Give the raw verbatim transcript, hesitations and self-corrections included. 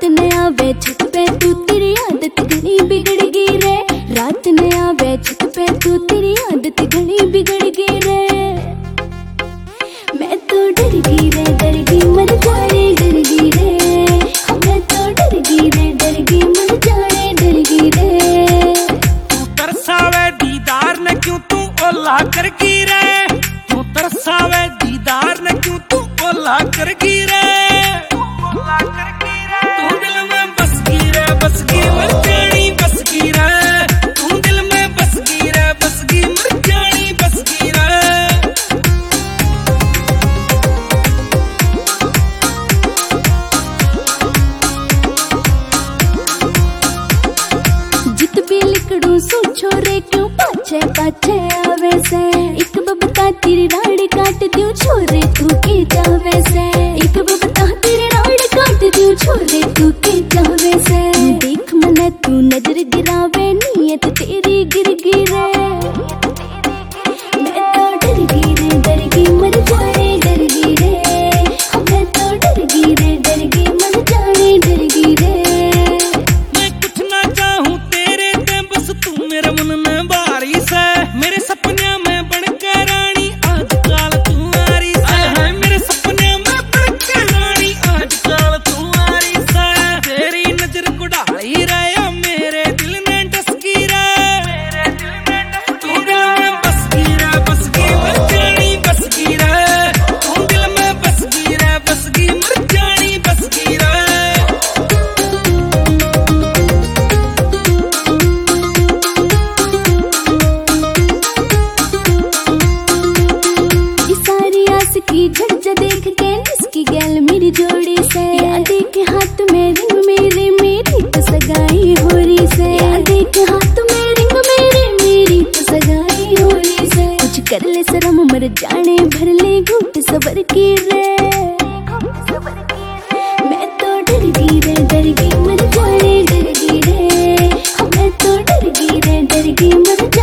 रात ने आवे छत पे तू तेरी आदत घनी बिगड़ गई रे। रात ने आवे छत पे तू तेरी आदत घनी बिगड़ गई रे। मैं तो डर गई रे डर गई मर जाने डर गई रे। मैं तो डर गई रे डर गई मर जाने डर गई रे। तू तरसावे दीदार ने क्यों तू ओला कर गई रे। तू तरसावे दीदार ने क्यों तू ओला कर गई रे। तू दिल में बस गई रे बस गई मर जानी बस गई रे। तू दिल में बस गई रे बस गई मर जानी बस गई रे। जित भी लिखड़ू सो छोरे क्यों पाछे पाछे आवे से। एक बबता तेरी राड़ काट दियो छोरे तू के जावे से। एक बबता तेरी राड़ काट दियो छोरे तू के जावे से। देख मने तू नजर गिरावे नीयत तेरी गिर गई रे। मैं तो डर गई रे डर गई मर जाने डर गई रे। मैं तो डर गई रे डर गई मर जाने डर गई रे। मैं कुछ ना चाहूं तेरे ते बस तू मेरे मन में बारी से। मेरे सपने में बनके रानी आजकल तू आ रही से। मेरे सपने में बनके रानी आजकल तू आ रही से। तेरी नजर गुड़ाई रहा मेरे दिल ने डसकी रे। तू दिल में बस गई रे बस गई मर जानी बस गई रे। तू दिल में बस गई रे बस गई मर जानी बस गई रे। सारी आस की झड़ देख के इसकी गैल मेरी जोड़ी से। याद के हाथ में रिंग मेरे मेरी तो सगाई हो रही से। याद के हाथ में रिंग मेरे मेरी तो सगाई हो रही से। कुछ कर ले शर्म मर जाने भर ले घूट सबर की रे। मैं तो डर गई रे डर गई मर जाने डर गई रे। मैं तो डर गई रे डर गई मर जाने